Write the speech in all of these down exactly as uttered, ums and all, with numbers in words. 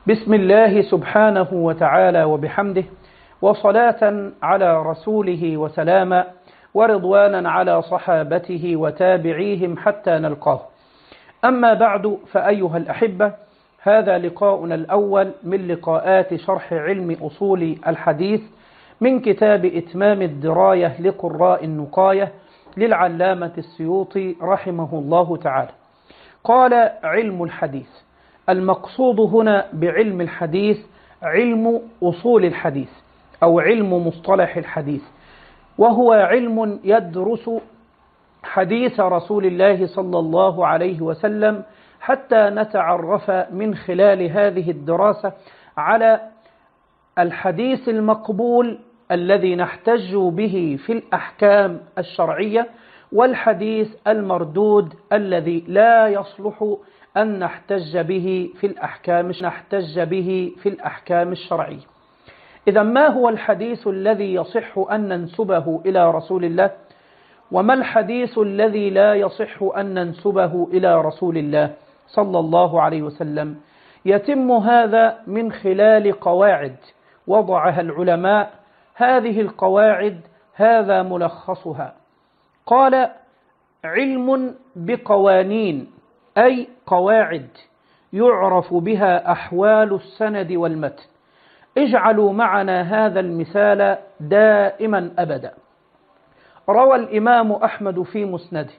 بسم الله سبحانه وتعالى وبحمده، وصلاة على رسوله وسلاما، ورضوانا على صحابته وتابعيهم حتى نلقاه. أما بعد، فأيها الأحبة، هذا لقاؤنا الأول من لقاءات شرح علم أصول الحديث من كتاب إتمام الدراية لقراء النقاية للعلامة السيوطي رحمه الله تعالى. قال: علم الحديث. المقصود هنا بعلم الحديث علم أصول الحديث أو علم مصطلح الحديث، وهو علم يدرس حديث رسول الله صلى الله عليه وسلم حتى نتعرف من خلال هذه الدراسة على الحديث المقبول الذي نحتج به في الأحكام الشرعية، والحديث المردود الذي لا يصلح أن نحتج به في الأحكام نحتج به في الأحكام الشرعية. إذا ما هو الحديث الذي يصح أن ننسبه إلى رسول الله؟ وما الحديث الذي لا يصح أن ننسبه إلى رسول الله صلى الله عليه وسلم؟ يتم هذا من خلال قواعد وضعها العلماء. هذه القواعد هذا ملخصها. قال: علم بقوانين، أي قواعد يعرف بها أحوال السند والمتن. اجعلوا معنا هذا المثال دائما أبدا. روى الإمام أحمد في مسنده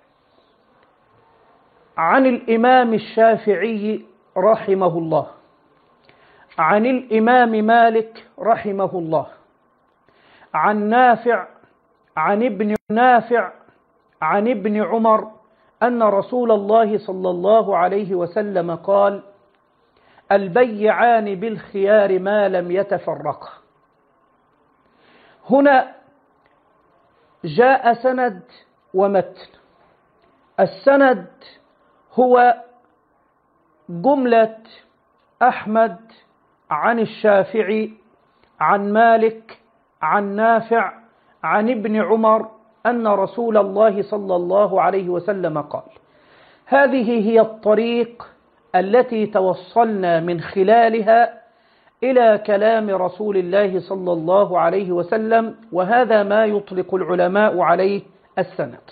عن الإمام الشافعي رحمه الله، عن الإمام مالك رحمه الله، عن نافع عن ابن نافع عن ابن عمر أن رسول الله صلى الله عليه وسلم قال: البيعان بالخيار ما لم يتفرقا. هنا جاء سند ومتن. السند هو جملة أحمد عن الشافعي عن مالك عن نافع عن ابن عمر أن رسول الله صلى الله عليه وسلم قال. هذه هي الطريق التي توصلنا من خلالها إلى كلام رسول الله صلى الله عليه وسلم، وهذا ما يطلق العلماء عليه السند.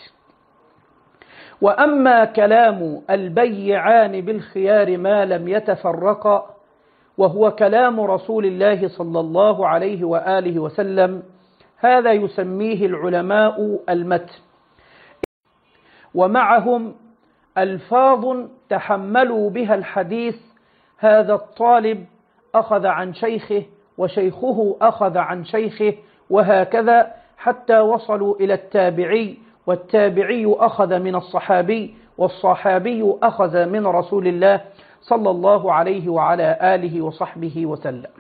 وأما كلام البيعان بالخيار ما لم يتفرقا، وهو كلام رسول الله صلى الله عليه وآله وسلم، هذا يسميه العلماء المتن، ومعهم ألفاظ تحملوا بها الحديث. هذا الطالب أخذ عن شيخه، وشيخه أخذ عن شيخه، وهكذا حتى وصلوا إلى التابعي، والتابعي أخذ من الصحابي، والصحابي أخذ من رسول الله صلى الله عليه وعلى آله وصحبه وسلم.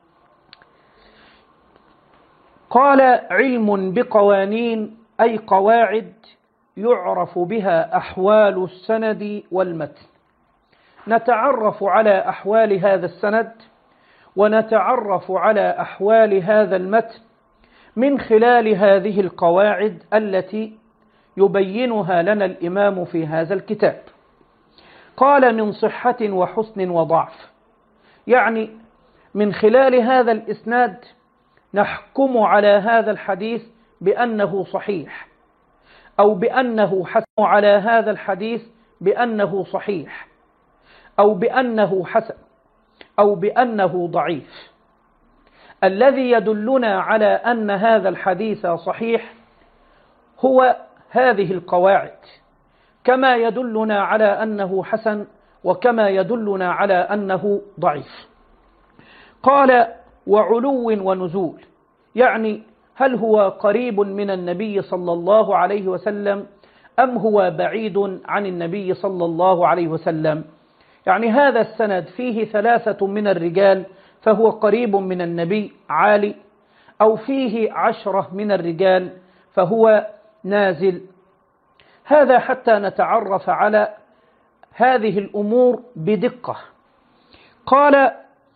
قال: علم بقوانين، أي قواعد يعرف بها أحوال السند والمتن. نتعرف على أحوال هذا السند ونتعرف على أحوال هذا المتن من خلال هذه القواعد التي يبينها لنا الإمام في هذا الكتاب. قال: من صحة وحسن وضعف، يعني من خلال هذا الإسناد نحكم على هذا الحديث بأنه صحيح، أو بأنه حسن، على هذا الحديث بأنه صحيح، أو بأنه حسن، أو بأنه ضعيف. الذي يدلنا على أن هذا الحديث صحيح هو هذه القواعد، كما يدلنا على أنه حسن، وكما يدلنا على أنه ضعيف. قال: وعلو ونزول، يعني هل هو قريب من النبي صلى الله عليه وسلم أم هو بعيد عن النبي صلى الله عليه وسلم. يعني هذا السند فيه ثلاثة من الرجال فهو قريب من النبي عالي، أو فيه عشرة من الرجال فهو نازل. هذا حتى نتعرف على هذه الأمور بدقة. قال: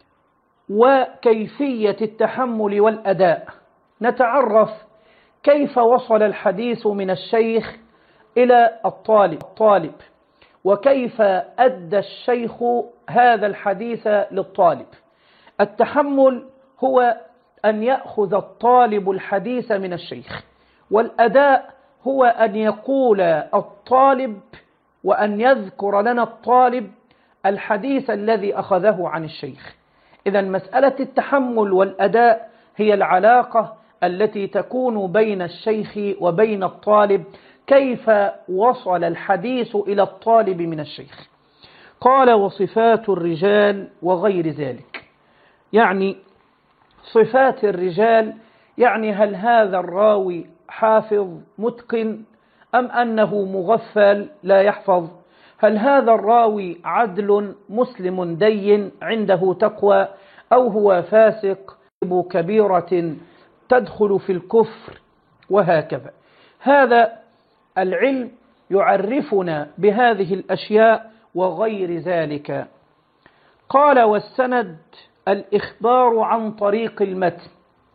وكيفية التحمل والأداء، نتعرف كيف وصل الحديث من الشيخ إلى الطالب الطالب وكيف أدى الشيخ هذا الحديث للطالب. التحمل هو أن يأخذ الطالب الحديث من الشيخ، والأداء هو أن يقول الطالب وأن يذكر لنا الطالب الحديث الذي أخذه عن الشيخ. إذن مسألة التحمل والأداء هي العلاقة التي تكون بين الشيخ وبين الطالب، كيف وصل الحديث إلى الطالب من الشيخ. قال: وصفات الرجال وغير ذلك، يعني صفات الرجال، يعني هل هذا الراوي حافظ متقن أم أنه مغفل لا يحفظ؟ هل هذا الراوي عدل مسلم دين عنده تقوى، أو هو فاسق كبيرة تدخل في الكفر، وهكذا. هذا العلم يعرفنا بهذه الأشياء وغير ذلك. قال: والسند الإخبار عن طريق المتن.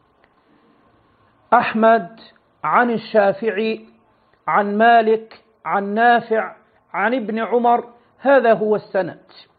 أحمد عن الشافعي عن مالك عن نافع عن ابن عمر، هذا هو السند.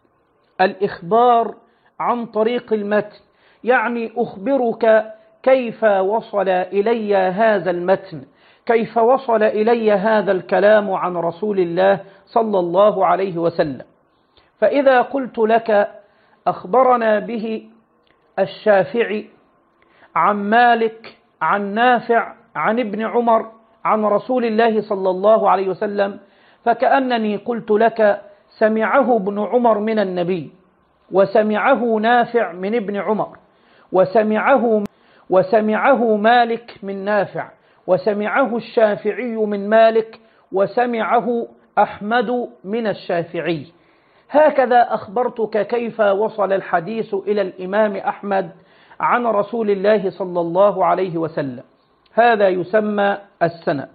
الإخبار عن طريق المتن، يعني أخبرك كيف وصل إلي هذا المتن، كيف وصل إلي هذا الكلام عن رسول الله صلى الله عليه وسلم. فإذا قلت لك أخبرنا به الشافعي عن مالك عن نافع عن ابن عمر عن رسول الله صلى الله عليه وسلم، فكأنني قلت لك سمعه ابن عمر من النبي، وسمعه نافع من ابن عمر، وسمعه وسمعه مالك من نافع، وسمعه الشافعي من مالك، وسمعه أحمد من الشافعي. هكذا أخبرتك كيف وصل الحديث إلى الإمام أحمد عن رسول الله صلى الله عليه وسلم. هذا يسمى السند.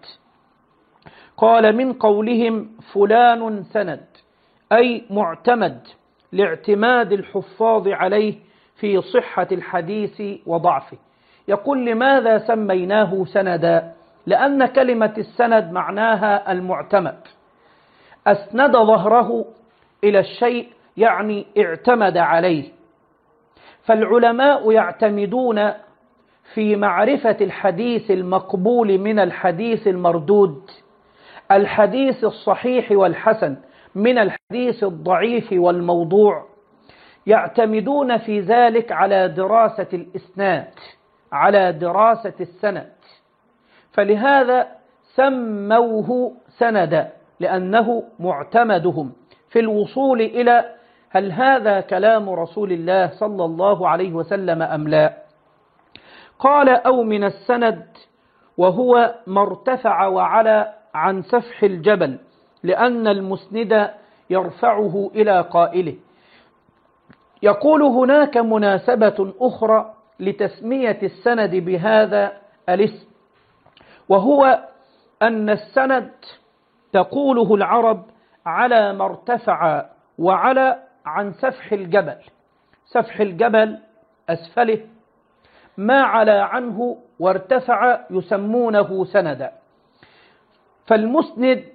قال: من قولهم فلان سند، أي معتمد، لاعتماد الحفاظ عليه في صحة الحديث وضعفه. يقول: لماذا سميناه سندا؟ لأن كلمة السند معناها المعتمد. أسند ظهره إلى الشيء، يعني اعتمد عليه. فالعلماء يعتمدون في معرفة الحديث المقبول من الحديث المردود، الحديث الصحيح والحسن من الحديث الضعيف والموضوع. يعتمدون في ذلك على دراسة الإسناد، على دراسة السند. فلهذا سموه سندا، لأنه معتمدهم في الوصول إلى هل هذا كلام رسول الله صلى الله عليه وسلم أم لا. قال: أو من السند، وهو ما ارتفع وعلى عن سفح الجبل، لأن المسند يرفعه إلى قائله. يقول: هناك مناسبة أخرى لتسمية السند بهذا الاسم، وهو أن السند تقوله العرب على ما ارتفع وعلى عن سفح الجبل. سفح الجبل أسفله، ما علا عنه وارتفع يسمونه سندا. فالمسند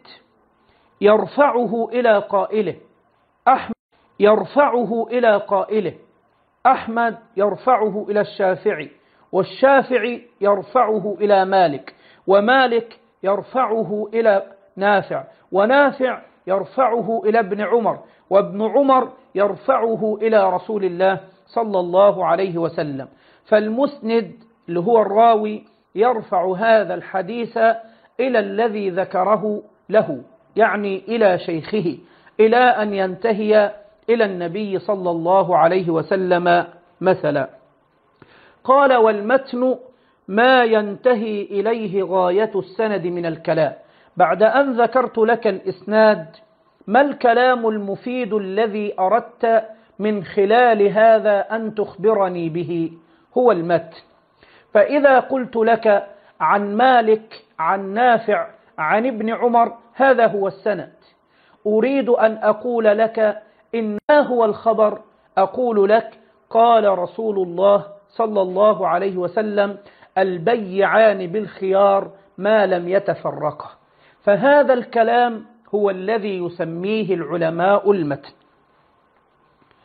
يرفعه إلى قائله، أحمد يرفعه إلى قائله، أحمد يرفعه إلى الشافعي، والشافعي يرفعه إلى مالك، ومالك يرفعه إلى نافع، ونافع يرفعه إلى ابن عمر، وابن عمر يرفعه إلى رسول الله صلى الله عليه وسلم. فالمسند اللي هو الراوي يرفع هذا الحديث إلى الذي ذكره له، يعني إلى شيخه، إلى أن ينتهي إلى النبي صلى الله عليه وسلم مثلا. قال: والمتن ما ينتهي إليه غاية السند من الكلام. بعد أن ذكرت لك الإسناد، ما الكلام المفيد الذي أردت من خلال هذا أن تخبرني به؟ هو المتن. فإذا قلت لك عن مالك عن نافع عن ابن عمر، هذا هو السند. أريد أن أقول لك إن ما هو الخبر، أقول لك قال رسول الله صلى الله عليه وسلم: البيعان بالخيار ما لم يتفرقا. فهذا الكلام هو الذي يسميه العلماء المتن.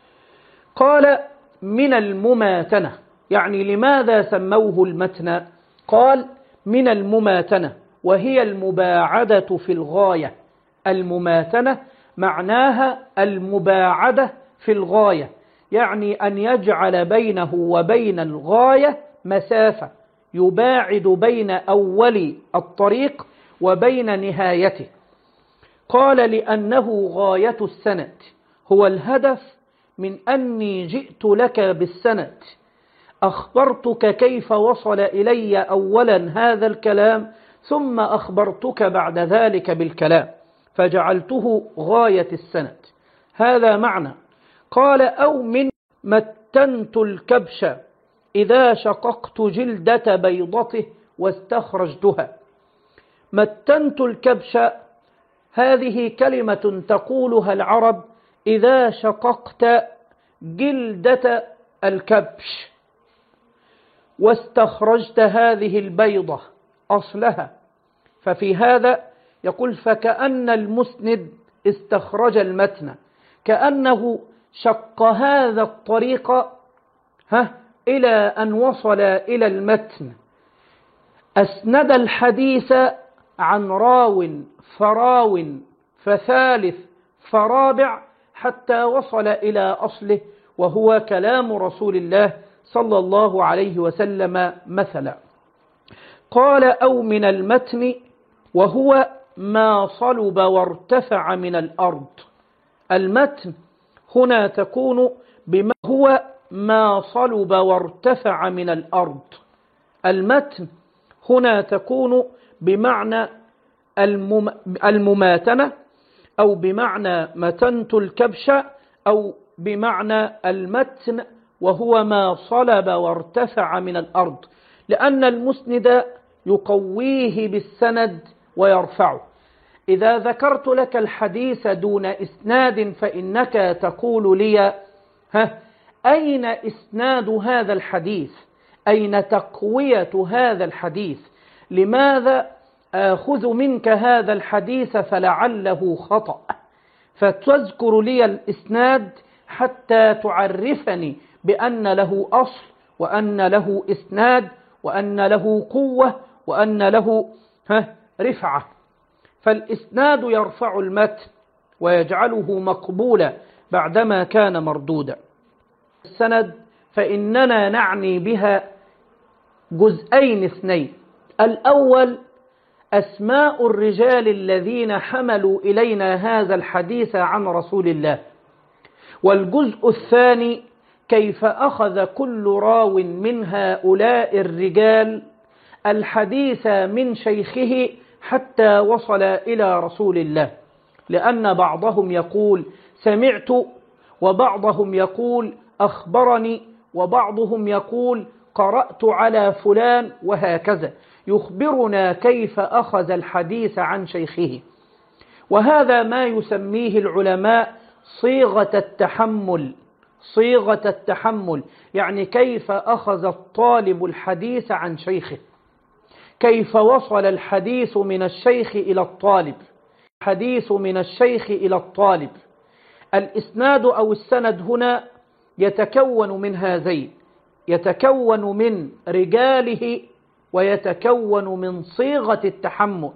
قال من المماتنة. يعني لماذا سموه المتن؟ قال من المماتنة، وهي المباعدة في الغاية. المماتنة معناها المباعدة في الغاية، يعني أن يجعل بينه وبين الغاية مسافة، يباعد بين أول الطريق وبين نهايته. قال لأنه غاية السند، هو الهدف من أني جئت لك بالسند، أخبرتك كيف وصل إلي أولا هذا الكلام، ثم أخبرتك بعد ذلك بالكلام، فجعلته غاية السند. هذا معنى. قال أو من متنت الكبش إذا شققت جلدة بيضته واستخرجتها. متنت الكبش هذه كلمة تقولها العرب إذا شققت جلدة الكبش واستخرجت هذه البيضة أصلها. ففي هذا يقول فكأن المسند استخرج المتن، كأنه شق هذا الطريق ها إلى أن وصل إلى المتن، أسند الحديث عن راو فراو فثالث فرابع حتى وصل إلى أصله، وهو كلام رسول الله صلى الله عليه وسلم مثلا. قال أو من المتن وهو ما صلب وارتفع من الأرض. المتن هنا تكون بما هو ما صلب وارتفع من الأرض. المتن هنا تكون بمعنى المماتنة، أو بمعنى متنت الكبش، أو بمعنى المتن وهو ما صلب وارتفع من الأرض، لأن المسند يقويه بالسند ويرفعه. إذا ذكرت لك الحديث دون إسناد فإنك تقول لي ها أين إسناد هذا الحديث؟ أين تقوية هذا الحديث؟ لماذا آخذ منك هذا الحديث فلعله خطأ؟ فتذكر لي الإسناد حتى تعرفني بأن له أصل، وأن له إسناد، وأن له قوة، وأن له ها رفعة. فالإسناد يرفع المتن ويجعله مقبولا بعدما كان مردودا. السند فإننا نعني بها جزئين اثنين. الأول أسماء الرجال الذين حملوا إلينا هذا الحديث عن رسول الله، والجزء الثاني كيف أخذ كل راو من هؤلاء الرجال الحديث من شيخه حتى وصل إلى رسول الله. لأن بعضهم يقول سمعت، وبعضهم يقول أخبرني، وبعضهم يقول قرأت على فلان، وهكذا يخبرنا كيف أخذ الحديث عن شيخه. وهذا ما يسميه العلماء صيغة التحمل. صيغة التحمل يعني كيف أخذ الطالب الحديث عن شيخه، كيف وصل الحديث من الشيخ إلى الطالب، الحديث من الشيخ إلى الطالب. الإسناد أو السند هنا يتكون من هذين، يتكون من رجاله ويتكون من صيغة التحمل.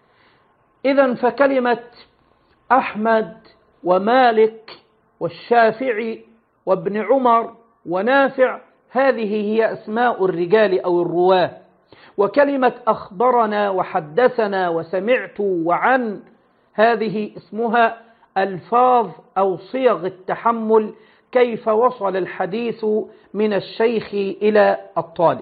إذن فكلمة أحمد ومالك والشافعي وابن عمر ونافع هذه هي أسماء الرجال أو الرواه. وكلمة أخبرنا وحدثنا وسمعت وعن هذه اسمها ألفاظ أو صيغ التحمل، كيف وصل الحديث من الشيخ إلى الطالب.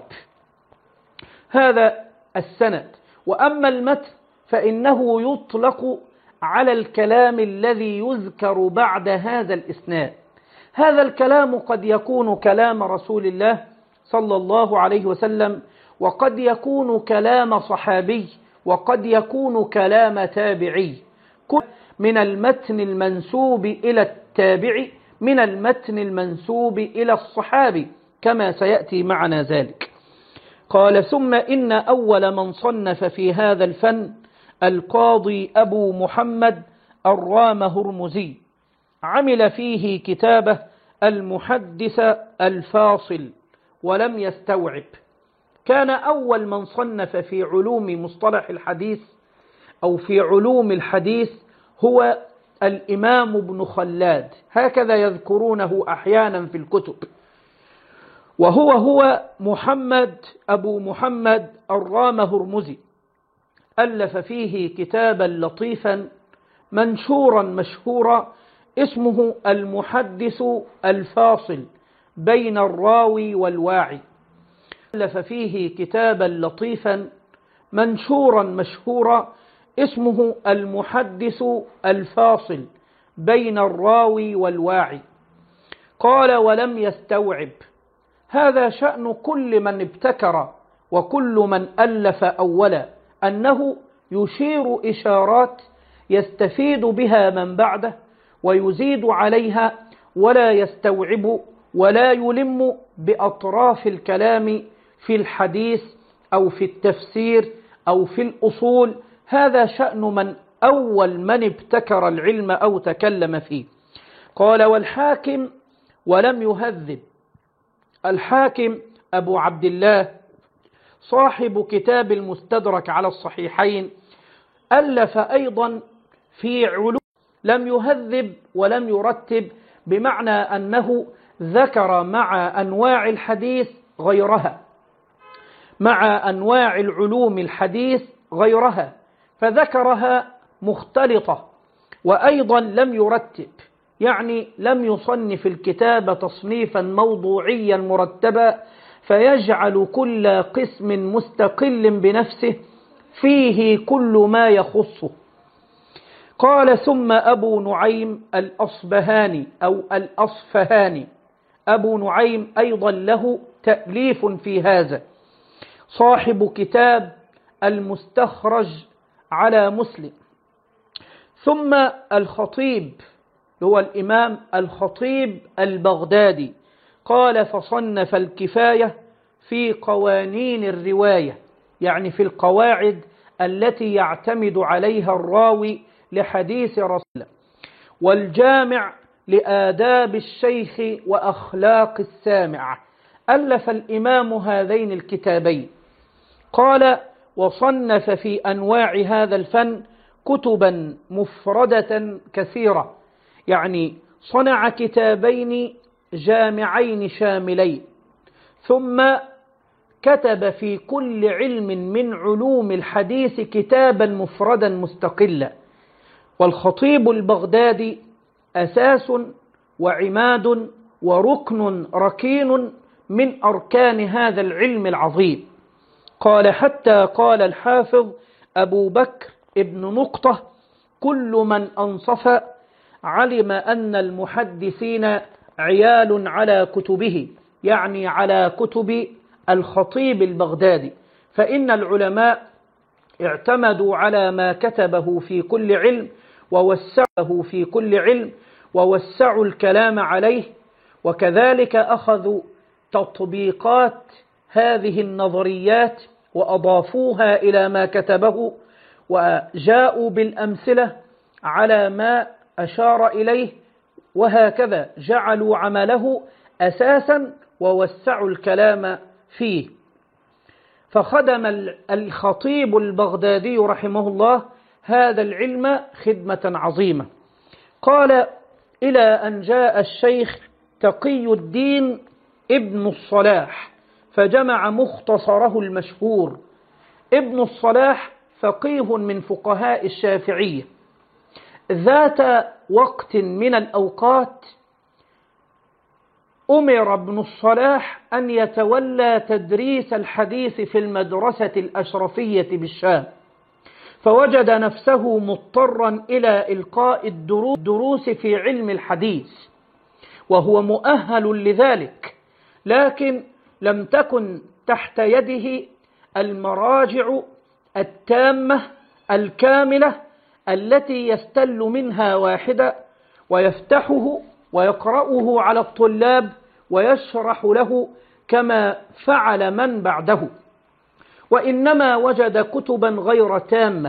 هذا السند. وأما المتن فإنه يطلق على الكلام الذي يذكر بعد هذا الإسناد. هذا الكلام قد يكون كلام رسول الله صلى الله عليه وسلم، وقد يكون كلام صحابي، وقد يكون كلام تابعي، من المتن المنسوب إلى التابعي، من المتن المنسوب إلى الصحابي، كما سيأتي معنا ذلك. قال ثم إن أول من صنف في هذا الفن القاضي أبو محمد الرام هرمزي، عمل فيه كتابه المحدث الفاصل ولم يستوعب. كان أول من صنف في علوم مصطلح الحديث أو في علوم الحديث هو الإمام ابن خلاد، هكذا يذكرونه أحيانا في الكتب، وهو هو محمد أبو محمد الرامهرمزي. ألف فيه كتابا لطيفا منشورا مشهورا اسمه المحدث الفاصل بين الراوي والواعي. ألف فيه كتابا لطيفا منشورا مشهورا اسمه المحدث الفاصل بين الراوي والواعي. قال ولم يستوعب. هذا شأن كل من ابتكر وكل من ألف أولا، أنه يشير إشارات يستفيد بها من بعده ويزيد عليها، ولا يستوعب ولا يلم بأطراف الكلام في الحديث أو في التفسير أو في الأصول. هذا شأن من أول من ابتكر العلم أو تكلم فيه. قال والحاكم ولم يهذب. الحاكم أبو عبد الله صاحب كتاب المستدرك على الصحيحين ألف أيضا في علوم، لم يهذب ولم يرتب، بمعنى أنه ذكر مع أنواع الحديث غيرها، مع أنواع العلوم الحديث غيرها، فذكرها مختلطة. وأيضا لم يرتب، يعني لم يصنف الكتاب تصنيفا موضوعيا مرتبا فيجعل كل قسم مستقل بنفسه فيه كل ما يخصه. قال ثم أبو نعيم الأصبهاني أو الأصفهاني، أبو نعيم أيضا له تأليف في هذا، صاحب كتاب المستخرج على مسلم. ثم الخطيب هو الإمام الخطيب البغدادي، قال فصنف الكفاية في قوانين الرواية، يعني في القواعد التي يعتمد عليها الراوي لحديث رسول الله، والجامع لآداب الشيخ وأخلاق السامع. ألف الإمام هذين الكتابين. قال وصنف في أنواع هذا الفن كتبا مفردة كثيرة، يعني صنع كتابين جامعين شاملين، ثم كتب في كل علم من علوم الحديث كتابا مفردا مستقلا. والخطيب البغدادي أساس وعماد وركن ركين من أركان هذا العلم العظيم. قال حتى قال الحافظ أبو بكر ابن نقطة كل من أنصف علم أن المحدثين عيال على كتبه، يعني على كتب الخطيب البغدادي، فإن العلماء اعتمدوا على ما كتبه في كل علم ووسعه في كل علم ووسعوا الكلام عليه، وكذلك أخذوا تطبيقات هذه النظريات وأضافوها إلى ما كتبه، وجاءوا بالأمثلة على ما أشار إليه، وهكذا جعلوا عمله أساسا ووسعوا الكلام فيه. فخدم الخطيب البغدادي رحمه الله هذا العلم خدمة عظيمة. قال إلى أن جاء الشيخ تقي الدين ابن الصلاح فجمع مختصره المشهور. ابن الصلاح فقيه من فقهاء الشافعية، ذات وقت من الأوقات أمر ابن الصلاح أن يتولى تدريس الحديث في المدرسة الأشرفية بالشام، فوجد نفسه مضطرا إلى إلقاء الدروس في علم الحديث، وهو مؤهل لذلك، لكن لم تكن تحت يده المراجع التامة الكاملة التي يستل منها واحدة ويفتحه ويقرأه على الطلاب ويشرح له كما فعل من بعده، وإنما وجد كتبا غير تامة،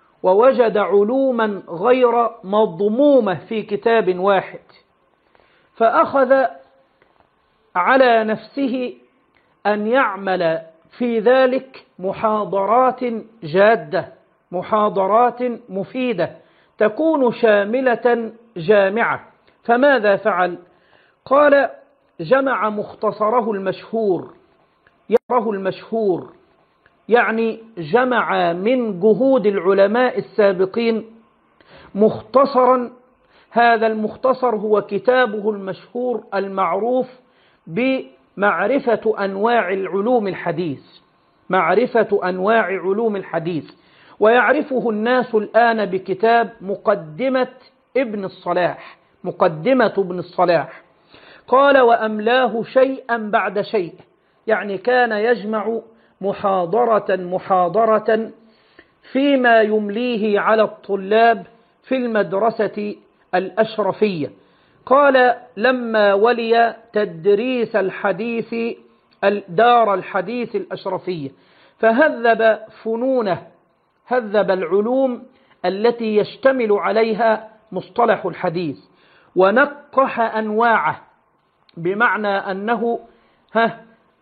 ووجد علوما غير مضمومة في كتاب واحد. فأخذ على نفسه أن يعمل في ذلك محاضرات جادة، محاضرات مفيدة تكون شاملة جامعة. فماذا فعل؟ قال: جمع مختصره المشهور، يره المشهور، يعني جمع من جهود العلماء السابقين مختصرا. هذا المختصر هو كتابه المشهور المعروف بمعرفة أنواع العلوم الحديث، معرفة أنواع علوم الحديث، ويعرفه الناس الآن بكتاب مقدمة ابن الصلاح، مقدمة ابن الصلاح. قال: وأملاه شيئا بعد شيء، يعني كان يجمع محاضرة محاضرة فيما يمليه على الطلاب في المدرسة الأشرفية. قال: لما ولي تدريس الحديث دار الحديث الأشرفية فهذب فنونه، هذب العلوم التي يشتمل عليها مصطلح الحديث، ونقح أنواعه، بمعنى أنه ها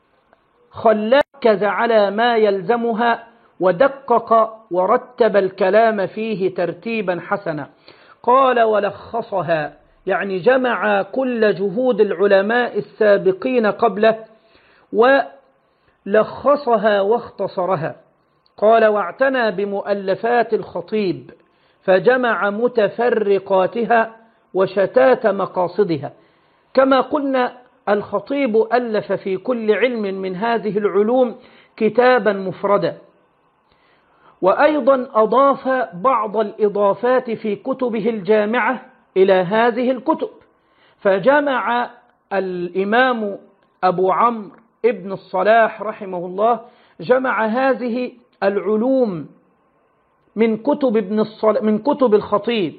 خلّكز على ما يلزمها ودقق ورتب الكلام فيه ترتيبا حسنا. قال: ولخصها، يعني جمع كل جهود العلماء السابقين قبله ولخصها واختصرها. قال: واعتنى بمؤلفات الخطيب فجمع متفرقاتها وشتات مقاصدها. كما قلنا الخطيب ألف في كل علم من هذه العلوم كتابا مفردا، وأيضا أضاف بعض الإضافات في كتبه الجامعة إلى هذه الكتب. فجمع الإمام أبو عمرو ابن الصلاح رحمه الله، جمع هذه العلوم من كتب ابن الصلاح من كتب الخطيب،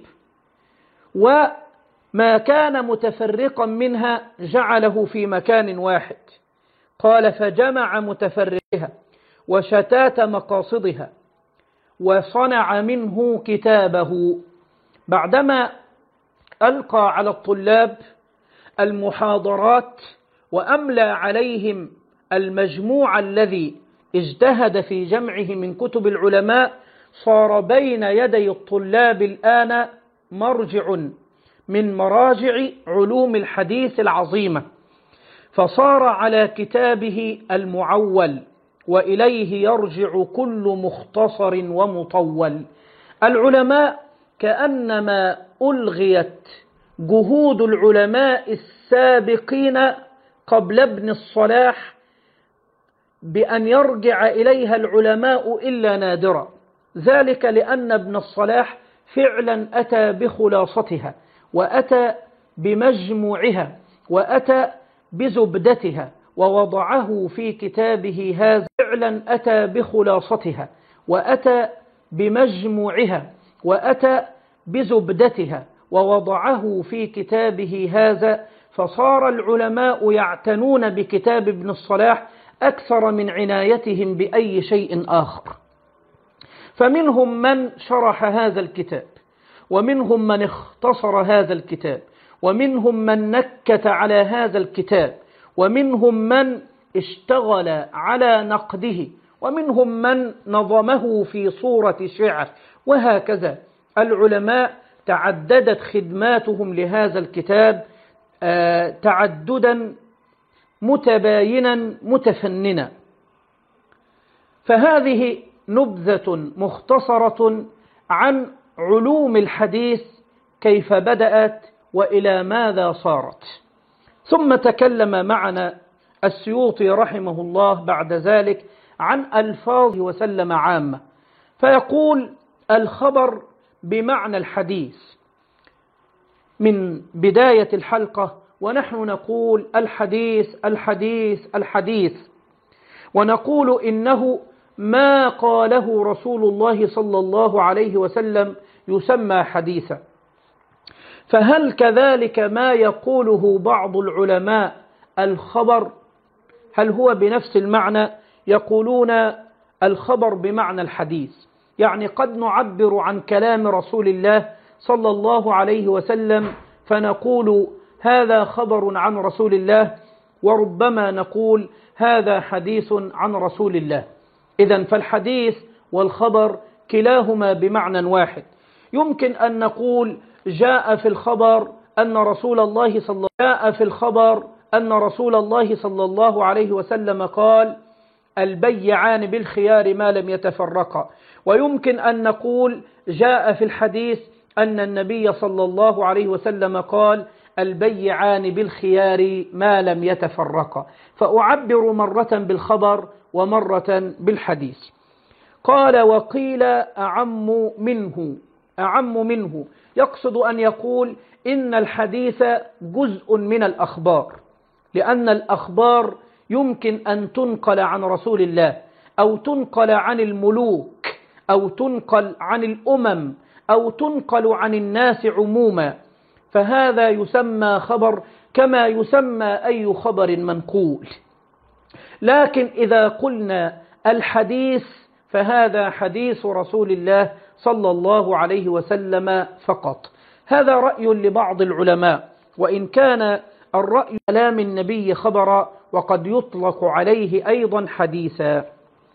وما كان متفرقا منها جعله في مكان واحد. قال: فجمع متفرقها وشتات مقاصدها وصنع منه كتابه. بعدما ألقى على الطلاب المحاضرات وأملى عليهم المجموع الذي اجتهد في جمعه من كتب العلماء، صار بين يدي الطلاب الآن مرجع من مراجع علوم الحديث العظيمة، فصار على كتابه المعول، وإليه يرجع كل مختصر ومطول. العلماء كأنما ألغيت جهود العلماء السابقين قبل ابن الصلاح بأن يرجع إليها العلماء إلا نادرا، ذلك لأن ابن الصلاح فعلا أتى بخلاصتها وأتى بمجموعها وأتى بزبدتها ووضعه في كتابه هذا. فعلا أتى بخلاصتها وأتى بمجموعها وأتى بزبدتها ووضعه في كتابه هذا. فصار العلماء يعتنون بكتاب ابن الصلاح أكثر من عنايتهم بأي شيء آخر. فمنهم من شرح هذا الكتاب، ومنهم من اختصر هذا الكتاب، ومنهم من نكت على هذا الكتاب، ومنهم من اشتغل على نقده، ومنهم من نظمه في صورة شعر، وهكذا. العلماء تعددت خدماتهم لهذا الكتاب تعددا متباينا متفننا. فهذه نبذة مختصرة عن علوم الحديث كيف بدأت وإلى ماذا صارت. ثم تكلم معنا السيوطي رحمه الله بعد ذلك عن ألفاظ وسلم عامة، فيقول: الخبر بمعنى الحديث من بداية الحلقة، ونحن نقول الحديث الحديث الحديث، ونقول إنه ما قاله رسول الله صلى الله عليه وسلم يسمى حديثا. فهل كذلك ما يقوله بعض العلماء الخبر، هل هو بنفس المعنى؟ يقولون الخبر بمعنى الحديث، يعني قد نعبر عن كلام رسول الله صلى الله عليه وسلم فنقول هذا خبر عن رسول الله، وربما نقول هذا حديث عن رسول الله. إذن فالحديث والخبر كلاهما بمعنى واحد. يمكن أن نقول جاء في الخبر أن رسول الله صلى جاء في الخبر أن رسول الله صلى الله عليه وسلم قال: البيعان بالخيار ما لم يتفرقا. ويمكن أن نقول جاء في الحديث أن النبي صلى الله عليه وسلم قال: البيعان بالخيار ما لم يتفرقا. فأعبر مرة بالخبر ومرة بالحديث. قال: وقيل أعم منه. أعم منه يقصد أن يقول إن الحديث جزء من الأخبار، لأن الأخبار يمكن أن تنقل عن رسول الله، أو تنقل عن الملوك، أو تنقل عن الأمم، أو تنقل عن الناس عموما، فهذا يسمى خبر كما يسمى أي خبر منقول. لكن إذا قلنا الحديث فهذا حديث رسول الله صلى الله عليه وسلم فقط. هذا رأي لبعض العلماء، وإن كان الرأي كلام النبي خبرا وقد يطلق عليه أيضا حديثا.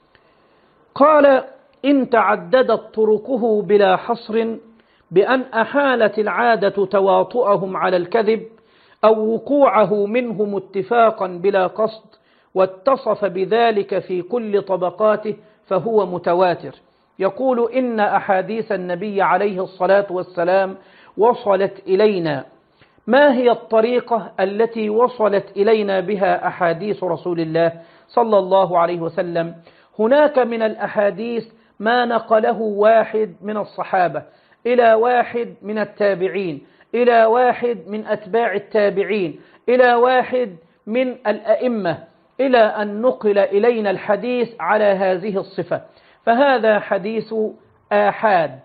قال: إن تعددت طرقه بلا حصر بأن أحالت العادة تواطؤهم على الكذب أو وقوعه منهم اتفاقا بلا قصد، واتصف بذلك في كل طبقاته، فهو متواتر. يقول: إن أحاديث النبي عليه الصلاة والسلام وصلت إلينا. ما هي الطريقة التي وصلت إلينا بها أحاديث رسول الله صلى الله عليه وسلم؟ هناك من الأحاديث ما نقله واحد من الصحابة إلى واحد من التابعين إلى واحد من أتباع التابعين إلى واحد من الأئمة، إلى أن نقل إلينا الحديث على هذه الصفة، فهذا حديث آحاد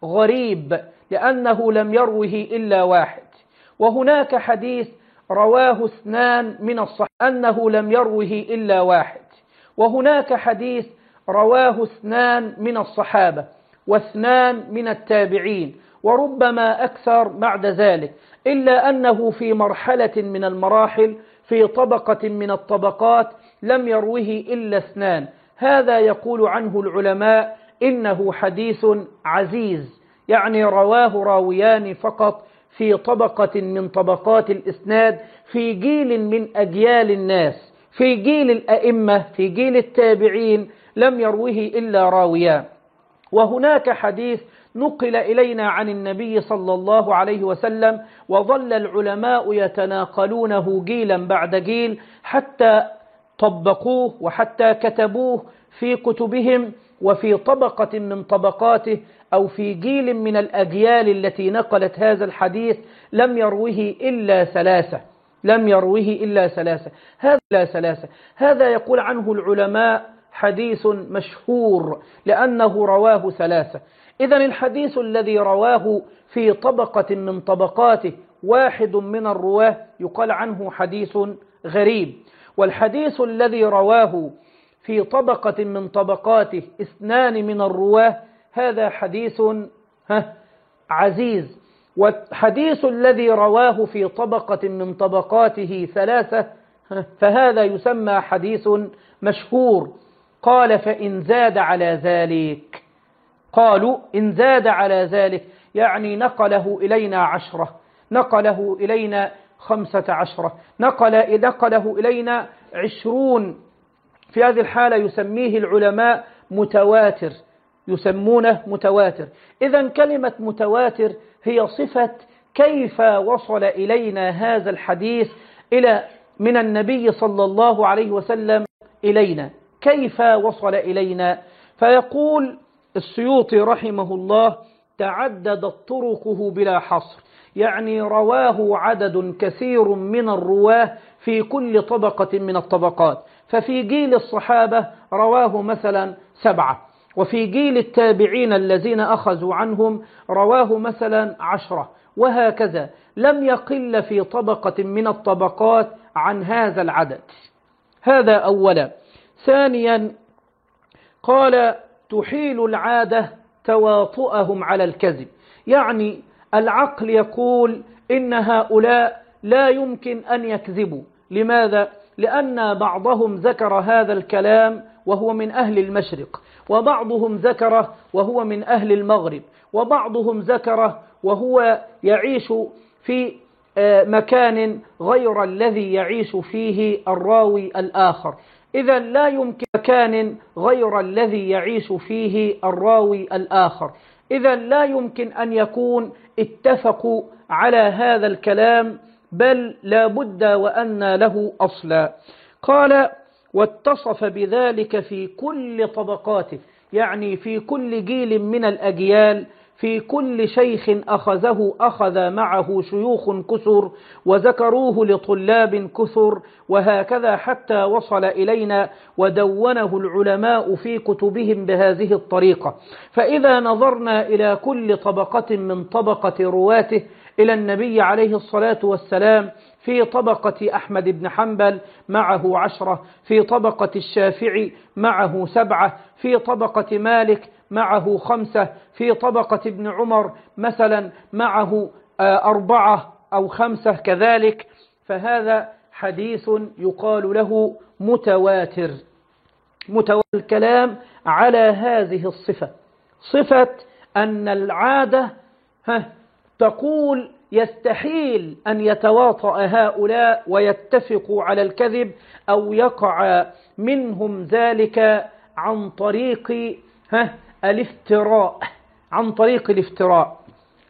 غريب، لأنه لم يروه إلا واحد. وهناك حديث رواه اثنان من الصحابة أنه لم يروه إلا واحد. وهناك حديث رواه اثنان من الصحابة واثنان من التابعين، وربما أكثر بعد ذلك، إلا أنه في مرحلة من المراحل في طبقة من الطبقات لم يروه إلا اثنان. هذا يقول عنه العلماء إنه حديث عزيز، يعني رواه راويان فقط في طبقة من طبقات الإسناد، في جيل من أجيال الناس، في جيل الأئمة، في جيل التابعين لم يروه إلا راويان. وهناك حديث نقل إلينا عن النبي صلى الله عليه وسلم وظل العلماء يتناقلونه جيلا بعد جيل حتى طبقوه وحتى كتبوه في كتبهم، وفي طبقة من طبقاته أو في جيل من الأجيال التي نقلت هذا الحديث لم يروه إلا ثلاثة لم يروه إلا ثلاثة هذا لا ثلاثة هذا يقول عنه العلماء حديث مشهور لأنه رواه ثلاثة. إذن الحديث الذي رواه في طبقة من طبقاته واحد من الرواه يقال عنه حديث غريب، والحديث الذي رواه في طبقة من طبقاته اثنان من الرواه هذا حديث عزيز، والحديث الذي رواه في طبقة من طبقاته ثلاثة فهذا يسمى حديث مشهور. قال: فإن زاد على ذلك، قالوا إن زاد على ذلك يعني نقله إلينا عشرة، نقله إلينا خمسة عشرة، نقل نقله إلينا عشرون، في هذه الحالة يسميه العلماء متواتر، يسمونه متواتر. إذن كلمة متواتر هي صفة كيف وصل إلينا هذا الحديث إلى من النبي صلى الله عليه وسلم إلينا، كيف وصل إلينا. فيقول السيوطي رحمه الله: تعددت طرقه بلا حصر، يعني رواه عدد كثير من الرواه في كل طبقة من الطبقات. ففي جيل الصحابة رواه مثلا سبعة، وفي جيل التابعين الذين أخذوا عنهم رواه مثلا عشرة، وهكذا لم يقل في طبقة من الطبقات عن هذا العدد. هذا أولا. ثانيا قال: تحيل العادة تواطؤهم على الكذب، يعني العقل يقول إن هؤلاء لا يمكن أن يكذبوا. لماذا؟ لأن بعضهم ذكر هذا الكلام وهو من أهل المشرق، وبعضهم ذكره وهو من أهل المغرب، وبعضهم ذكره وهو يعيش في مكان غير الذي يعيش فيه الراوي الآخر. إذا لا يمكن مكان غير الذي يعيش فيه الراوي الآخر، إذا لا يمكن أن يكون اتفقوا على هذا الكلام، بل لا بد وأن له أصلا. قال: واتصف بذلك في كل طبقاته، يعني في كل جيل من الأجيال، في كل شيخ أخذه أخذ معه شيوخ كثر وذكروه لطلاب كثر، وهكذا حتى وصل إلينا ودونه العلماء في كتبهم بهذه الطريقة. فإذا نظرنا إلى كل طبقة من طبقة رواته إلى النبي عليه الصلاة والسلام، في طبقة أحمد بن حنبل معه عشرة، في طبقة الشافعي معه سبعة، في طبقة مالك معه خمسة، في طبقة ابن عمر مثلا معه أربعة أو خمسة كذلك، فهذا حديث يقال له متواتر. متواتر الكلام على هذه الصفة، صفة أن العادة تقول يستحيل أن يتواطأ هؤلاء ويتفقوا على الكذب أو يقع منهم ذلك عن طريق الافتراء، عن طريق الافتراء.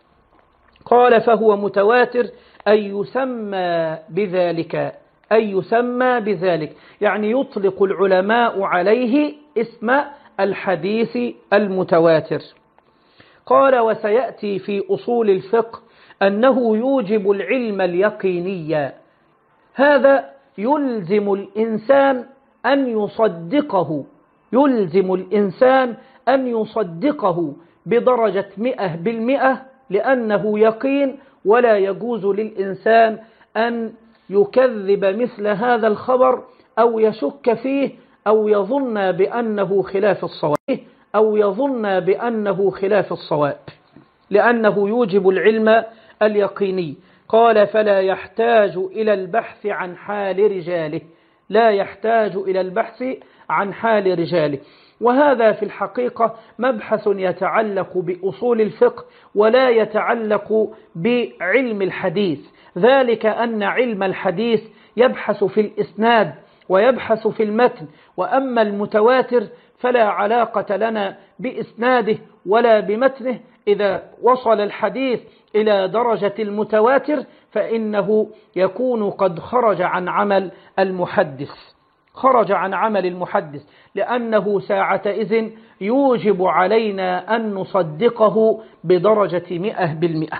قال: فهو متواتر أن يسمى بذلك، أن يسمى بذلك، يعني يطلق العلماء عليه اسم الحديث المتواتر. قال: وسيأتي في أصول الفقه أنه يوجب العلم اليقيني، هذا يلزم الإنسان أن يصدقه، يلزم الإنسان أن يصدقه بدرجة مئة بالمئة، لأنه يقين، ولا يجوز للإنسان أن يكذب مثل هذا الخبر أو يشك فيه أو يظن بأنه خلاف الصواب، أو يظن بأنه خلاف الصواب، لأنه يوجب العلم اليقيني. قال: فلا يحتاج إلى البحث عن حال رجاله، لا يحتاج إلى البحث عن حال رجاله. وهذا في الحقيقة مبحث يتعلق بأصول الفقه ولا يتعلق بعلم الحديث، ذلك أن علم الحديث يبحث في الإسناد ويبحث في المتن، وأما المتواتر فلا علاقة لنا بإسناده ولا بمتنه. إذا وصل الحديث إلى درجة المتواتر فإنه يكون قد خرج عن عمل المحدث، خرج عن عمل المحدث، لأنه ساعتئذ يوجب علينا أن نصدقه بدرجة مئة بالمئة.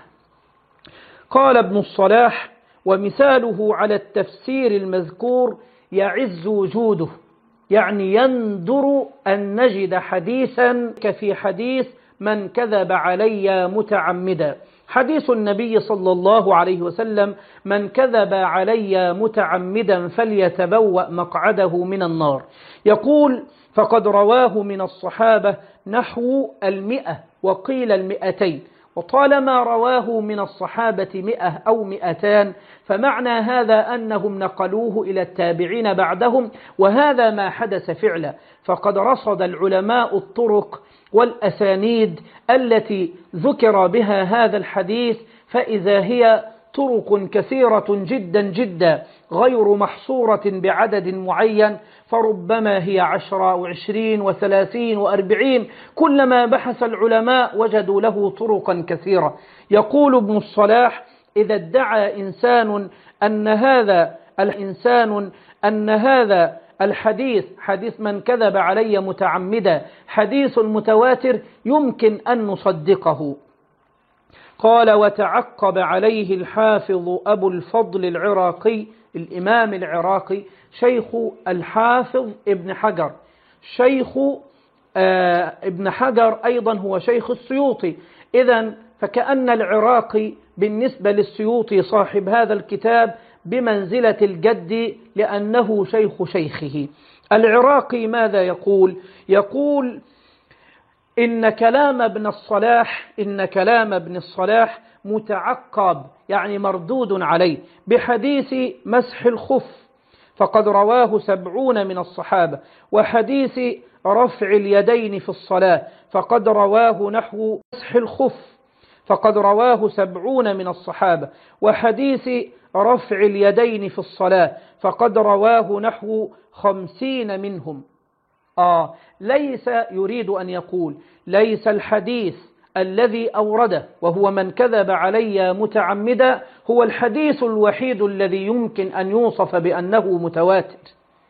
قال ابن الصلاح: ومثاله على التفسير المذكور يعز وجوده، يعني يندر أن نجد حديثا كفي حديث من كذب علي متعمدا، حديث النبي صلى الله عليه وسلم: من كذب علي متعمدا فليتبوأ مقعده من النار. يقول: فقد رواه من الصحابة نحو المئة وقيل المئتين، وطالما رواه من الصحابة مئة أو مئتان فمعنى هذا أنهم نقلوه إلى التابعين بعدهم، وهذا ما حدث فعلا. فقد رصد العلماء الطرق والأسانيد التي ذكر بها هذا الحديث، فإذا هي طرق كثيرة جدا جدا غير محصورة بعدد معين، فربما هي عشرة وعشرين وثلاثين وأربعين، كلما بحث العلماء وجدوا له طرقا كثيرة. يقول ابن الصلاح: إذا ادعى إنسان أن هذا الإنسان أن هذا الحديث حديث من كذب علي متعمدا حديث متواتر يمكن أن نصدقه. قال: وتعقب عليه الحافظ أبو الفضل العراقي، الإمام العراقي شيخ الحافظ ابن حجر، شيخ آه ابن حجر أيضا هو شيخ السيوطي، إذن فكأن العراقي بالنسبة للسيوطي صاحب هذا الكتاب بمنزلة الجد، لأنه شيخ شيخه. العراقي ماذا يقول؟ يقول: إن كلام ابن الصلاح إن كلام ابن الصلاح متعقب يعني مردود عليه بحديث مسح الخف فقد رواه سبعون من الصحابة، وحديث رفع اليدين في الصلاة فقد رواه نحو مسح الخف فقد رواه سبعون من الصحابة، وحديث رفع اليدين في الصلاة فقد رواه نحو خمسين منهم. آه ليس يريد أن يقول ليس الحديث الذي أورده وهو من كذب علي متعمدا هو الحديث الوحيد الذي يمكن أن يوصف بأنه متواتر،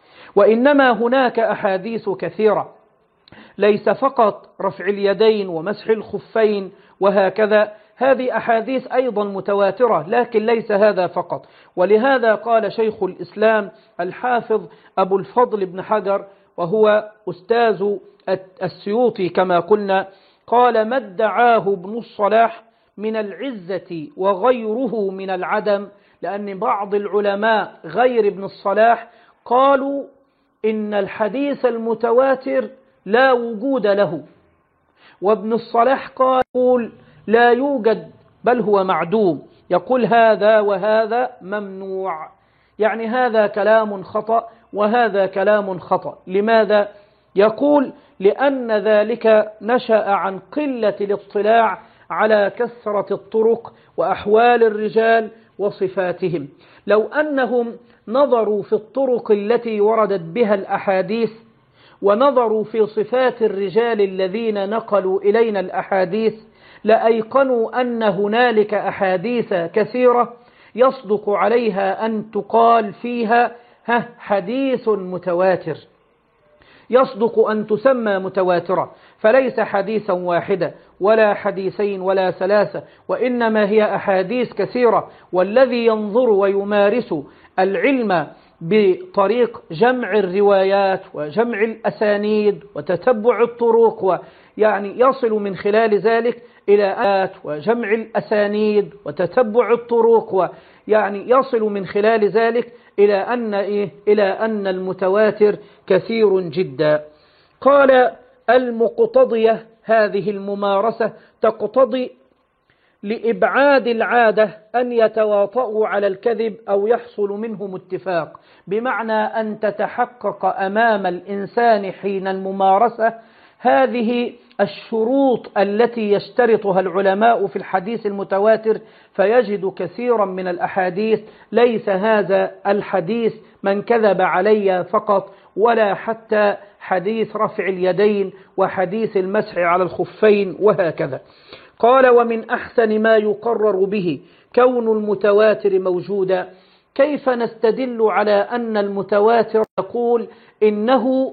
وإنما هناك أحاديث كثيرة ليس فقط رفع اليدين ومسح الخفين وهكذا، هذه أحاديث أيضا متواترة، لكن ليس هذا فقط. ولهذا قال شيخ الإسلام الحافظ أبو الفضل بن حجر وهو أستاذ السيوطي كما قلنا، قال ما ادعاه ابن الصلاح من العزة وغيره من العدم، لأن بعض العلماء غير ابن الصلاح قالوا إن الحديث المتواتر لا وجود له، وابن الصلاح قال لا يوجد بل هو معدوم، يقول هذا وهذا ممنوع، يعني هذا كلام خطأ وهذا كلام خطأ. لماذا؟ يقول لأن ذلك نشأ عن قلة الاطلاع على كثرة الطرق وأحوال الرجال وصفاتهم. لو أنهم نظروا في الطرق التي وردت بها الأحاديث ونظروا في صفات الرجال الذين نقلوا إلينا الأحاديث لأيقنوا أن هنالك أحاديث كثيرة يصدق عليها أن تقال فيها ها حديث متواتر، يصدق أن تسمى متواترة، فليس حديثا واحدا ولا حديثين ولا ثلاثة، وإنما هي أحاديث كثيرة. والذي ينظر ويمارس العلم بطريق جمع الروايات وجمع الأسانيد وتتبع الطرق ويعني يصل من خلال ذلك إلى آيات وجمع الأسانيد وتتبع الطرق ويعني يصل من خلال ذلك إلى أن إيه؟ إلى أن المتواتر كثير جدا. قال المقتضية هذه الممارسة تقتضي لإبعاد العادة أن يتواطؤوا على الكذب أو يحصل منهم اتفاق، بمعنى أن تتحقق أمام الإنسان حين الممارسة هذه الشروط التي يشترطها العلماء في الحديث المتواتر، فيجد كثيرا من الأحاديث ليس هذا الحديث من كذب علي فقط، ولا حتى حديث رفع اليدين وحديث المسح على الخفين وهكذا. قال ومن أحسن ما يقرر به كون المتواتر موجودا. كيف نستدل على أن المتواتر يقول إنه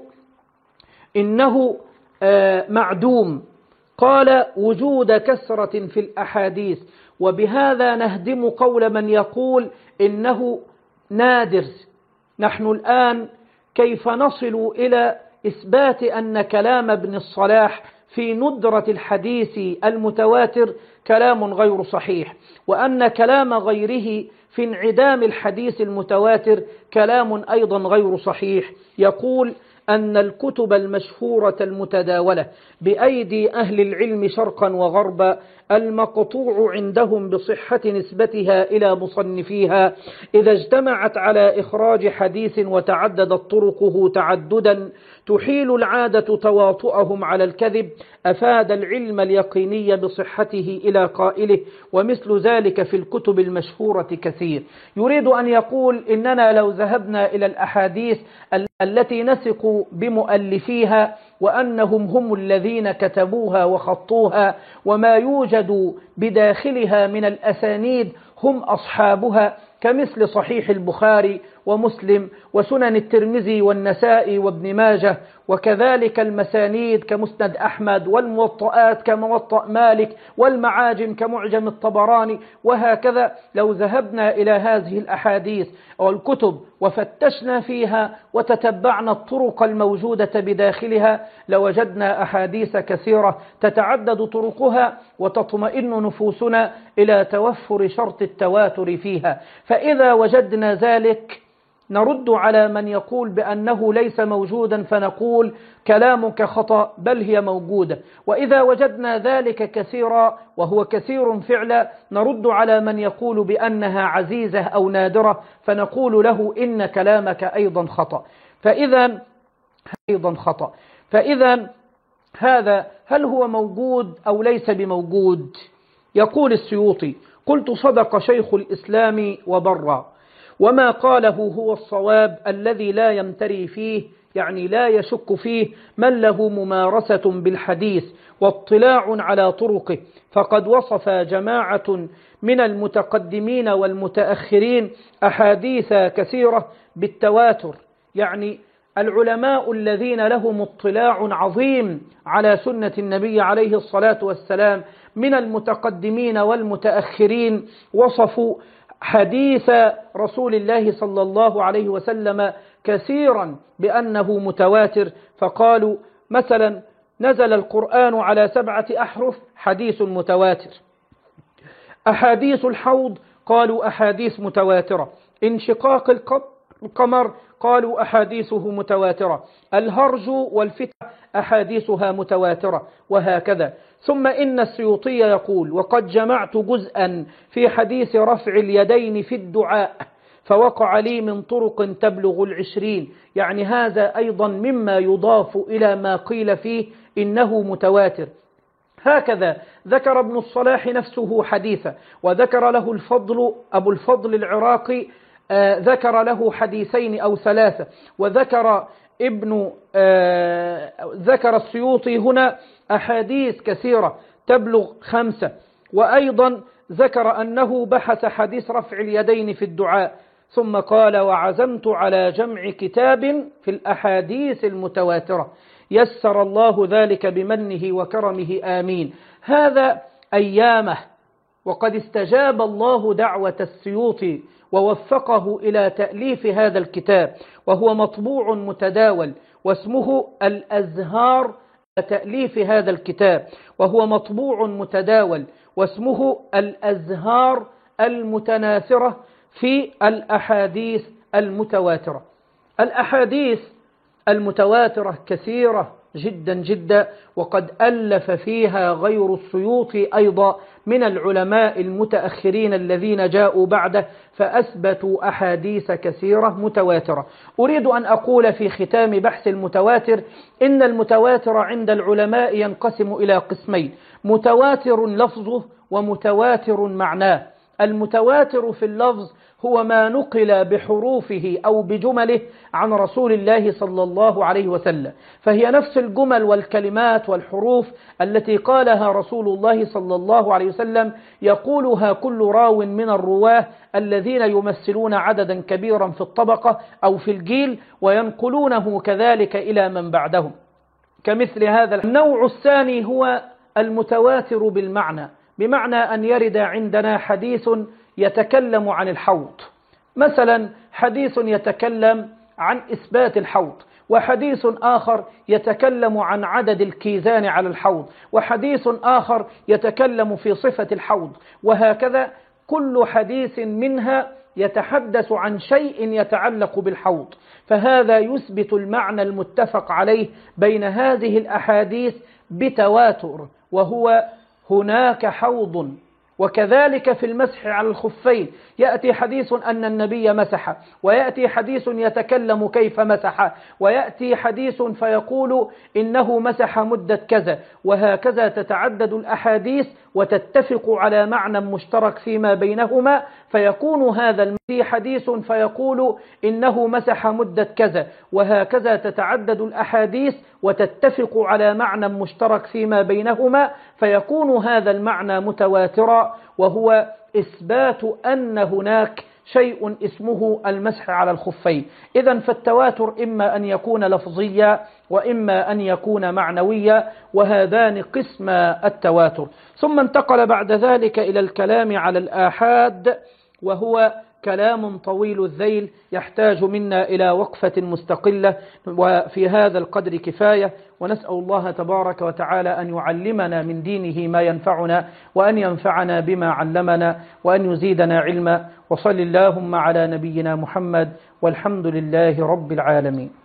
إنه معدوم؟ قال وجود كثرة في الأحاديث، وبهذا نهدم قول من يقول إنه نادر. نحن الآن كيف نصل إلى إثبات أن كلام ابن الصلاح في ندرة الحديث المتواتر كلام غير صحيح، وأن كلام غيره في انعدام الحديث المتواتر كلام أيضا غير صحيح؟ يقول أن الكتب المشهورة المتداولة بأيدي أهل العلم شرقا وغربا المقطوع عندهم بصحة نسبتها إلى مصنفيها إذا اجتمعت على إخراج حديث وتعددت طرقه تعددا تحيل العادة تواطؤهم على الكذب، أفاد العلم اليقيني بصحته إلى قائله، ومثل ذلك في الكتب المشهورة كثير. يريد أن يقول إننا لو ذهبنا إلى الأحاديث التي نثق بمؤلفيها وأنهم هم الذين كتبوها وخطوها وما يوجد بداخلها من الأسانيد هم أصحابها، كمثل صحيح البخاري ومسلم وسنن الترمذي والنسائي وابن ماجه، وكذلك المسانيد كمسند أحمد، والموطئات كموطأ مالك، والمعاجم كمعجم الطبراني وهكذا. لو ذهبنا إلى هذه الأحاديث أو الكتب وفتشنا فيها وتتبعنا الطرق الموجودة بداخلها لوجدنا أحاديث كثيرة تتعدد طرقها وتطمئن نفوسنا إلى توفر شرط التواتر فيها. فإذا وجدنا ذلك نرد على من يقول بأنه ليس موجودا فنقول كلامك خطأ بل هي موجودة. وإذا وجدنا ذلك كثيرا وهو كثير فعلا نرد على من يقول بأنها عزيزة أو نادرة فنقول له إن كلامك أيضا خطأ. فإذا أيضا خطأ فإذا هذا هل هو موجود أو ليس بموجود؟ يقول السيوطي: قلت صدق شيخ الإسلام وبرا، وما قاله هو الصواب الذي لا يمتري فيه، يعني لا يشك فيه من له ممارسة بالحديث واطلاع على طرقه، فقد وصف جماعة من المتقدمين والمتأخرين أحاديث كثيرة بالتواتر. يعني العلماء الذين لهم اطلاع عظيم على سنة النبي عليه الصلاة والسلام من المتقدمين والمتأخرين وصفوا حديث رسول الله صلى الله عليه وسلم كثيرا بأنه متواتر، فقالوا مثلا: نزل القرآن على سبعة أحرف، حديث متواتر. أحاديث الحوض قالوا أحاديث متواترة. انشقاق القمر قالوا أحاديثه متواترة. الهرج والفتن أحاديثها متواترة، وهكذا. ثم إن السيوطي يقول: وقد جمعت جزءا في حديث رفع اليدين في الدعاء فوقع لي من طرق تبلغ العشرين. يعني هذا أيضا مما يضاف إلى ما قيل فيه إنه متواتر. هكذا ذكر ابن الصلاح نفسه حديثا، وذكر له الفضل أبو الفضل العراقي آه ذكر له حديثين أو ثلاثة، وذكر ابن آه ذكر السيوطي هنا أحاديث كثيرة تبلغ خمسة. وأيضا ذكر أنه بحث حديث رفع اليدين في الدعاء، ثم قال: وعزمت على جمع كتاب في الأحاديث المتواترة، يسر الله ذلك بمنه وكرمه آمين. هذا أيامه، وقد استجاب الله دعوة السيوطي ووفقه إلى تأليف هذا الكتاب، وهو مطبوع متداول واسمه الأزهار. تأليف هذا الكتاب وهو مطبوع متداول واسمه الأزهار المتناثرة في الأحاديث المتواترة. الأحاديث المتواترة كثيرة جدا جدا، وقد ألف فيها غير السيوطي أيضا من العلماء المتأخرين الذين جاءوا بعده فأثبتوا أحاديث كثيرة متواترة. أريد أن أقول في ختام بحث المتواتر إن المتواتر عند العلماء ينقسم إلى قسمين: متواتر لفظه ومتواتر معناه. المتواتر في اللفظ هو ما نقل بحروفه أو بجمله عن رسول الله صلى الله عليه وسلم، فهي نفس الجمل والكلمات والحروف التي قالها رسول الله صلى الله عليه وسلم يقولها كل راو من الرواه الذين يمثلون عددا كبيرا في الطبقة أو في الجيل، وينقلونه كذلك إلى من بعدهم. كمثل هذا النوع الثاني هو المتواتر بالمعنى، بمعنى أن يرد عندنا حديث يتكلم عن الحوض، مثلا حديث يتكلم عن إثبات الحوض، وحديث آخر يتكلم عن عدد الكيزان على الحوض، وحديث آخر يتكلم في صفة الحوض، وهكذا كل حديث منها يتحدث عن شيء يتعلق بالحوض، فهذا يثبت المعنى المتفق عليه بين هذه الأحاديث بتواتر، وهو هناك حوض. وكذلك في المسح على الخفين يأتي حديث أن النبي مسح، ويأتي حديث يتكلم كيف مسح، ويأتي حديث فيقول إنه مسح مدة كذا، وهكذا تتعدد الأحاديث وتتفق على معنى مشترك فيما بينهما، فيكون هذا حديث فيقول إنه مسح مدة كذا، وهكذا تتعدد الأحاديث وتتفق على معنى مشترك فيما بينهما، فيكون هذا المعنى متواترا، وهو إثبات أن هناك شيء اسمه المسح على الخفين. إذن فالتواتر إما أن يكون لفظيا وإما أن يكون معنويا، وهذان قسم التواتر. ثم انتقل بعد ذلك إلى الكلام على الآحاد، وهو كلام طويل الذيل يحتاج منا إلى وقفة مستقلة، وفي هذا القدر كفاية. ونسأل الله تبارك وتعالى أن يعلمنا من دينه ما ينفعنا، وأن ينفعنا بما علمنا، وأن يزيدنا علما، وصل اللهم على نبينا محمد والحمد لله رب العالمين.